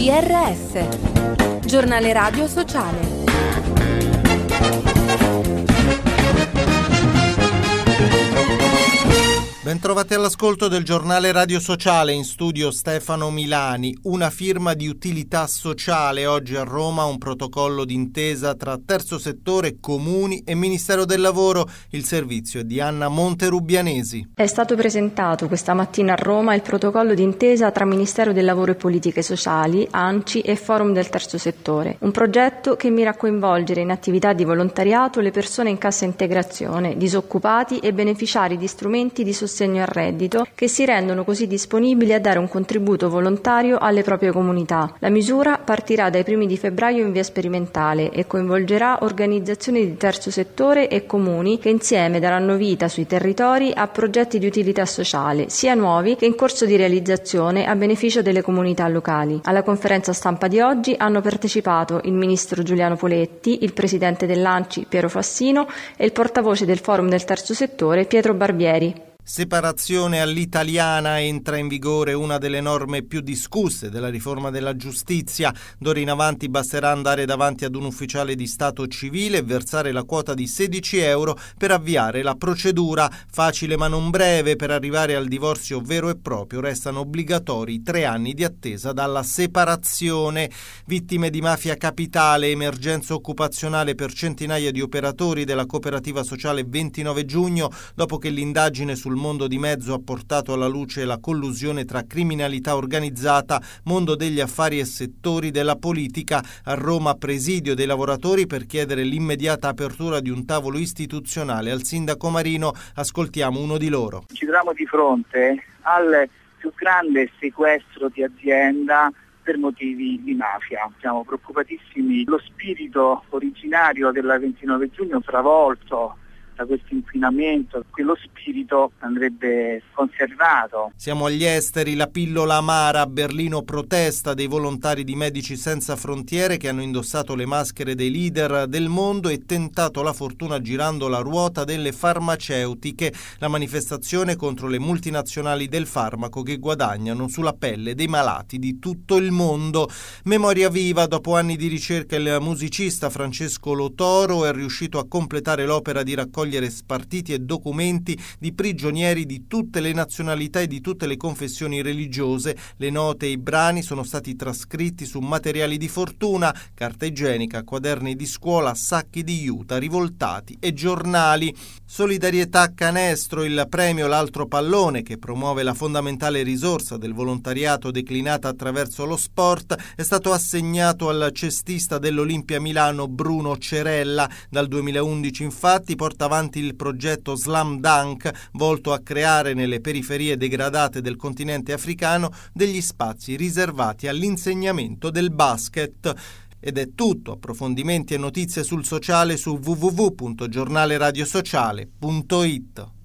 GRS, Giornale Radio Sociale. Bentrovati all'ascolto del Giornale Radio Sociale, in studio Stefano Milani. Una firma di utilità sociale. Oggi a Roma un protocollo d'intesa tra terzo settore, comuni e Ministero del Lavoro. Il servizio è di Anna Monterubianesi. È stato presentato questa mattina a Roma il protocollo d'intesa tra Ministero del Lavoro e Politiche Sociali, ANCI e Forum del Terzo Settore. Un progetto che mira a coinvolgere in attività di volontariato le persone in cassa integrazione, disoccupati e beneficiari di strumenti di sostegno al reddito, che si rendono così disponibili a dare un contributo volontario alle proprie comunità. La misura partirà dai primi di febbraio in via sperimentale e coinvolgerà organizzazioni di terzo settore e comuni che insieme daranno vita sui territori a progetti di utilità sociale, sia nuovi che in corso di realizzazione a beneficio delle comunità locali. Alla conferenza stampa di oggi hanno partecipato il ministro Giuliano Poletti, il presidente dell'ANCI Piero Fassino e il portavoce del Forum del Terzo Settore Pietro Barbieri. Separazione all'italiana, entra in vigore una delle norme più discusse della riforma della giustizia. D'ora in avanti basterà andare davanti ad un ufficiale di Stato civile e versare la quota di 16 euro per avviare la procedura. Facile ma non breve. Per arrivare al divorzio vero e proprio restano obbligatori 3 anni di attesa dalla separazione. Vittime di mafia capitale, emergenza occupazionale per centinaia di operatori della cooperativa sociale 29 giugno, dopo che l'indagine sul mondo di mezzo ha portato alla luce la collusione tra criminalità organizzata, mondo degli affari e settori della politica. A Roma presidio dei lavoratori per chiedere l'immediata apertura di un tavolo istituzionale. Al sindaco Marino ascoltiamo uno di loro. Ci troviamo di fronte al più grande sequestro di azienda per motivi di mafia. Siamo preoccupatissimi. Lo spirito originario della 29 giugno travolto da questo inquinamento, quello spirito andrebbe conservato. Siamo agli esteri, la pillola amara. A Berlino protesta dei volontari di Medici Senza Frontiere che hanno indossato le maschere dei leader del mondo e tentato la fortuna girando la ruota delle farmaceutiche. La manifestazione contro le multinazionali del farmaco che guadagnano sulla pelle dei malati di tutto il mondo. Memoria viva. Dopo anni di ricerca il musicista Francesco Lotoro è riuscito a completare l'opera di raccogliere spartiti e documenti di prigionieri di tutte le nazionalità e di tutte le confessioni religiose. Le note e i brani sono stati trascritti su materiali di fortuna, carta igienica, quaderni di scuola, sacchi di juta, rivoltati e giornali. Solidarietà Canestro, il premio L'altro pallone che promuove la fondamentale risorsa del volontariato declinata attraverso lo sport, è stato assegnato al cestista dell'Olimpia Milano Bruno Cerella. Dal 2011 infatti porta avanti il progetto Slam Dunk, volto a creare nelle periferie degradate del continente africano degli spazi riservati all'insegnamento del basket. Ed è tutto. Approfondimenti e notizie sul sociale su www.giornaleradiosociale.it.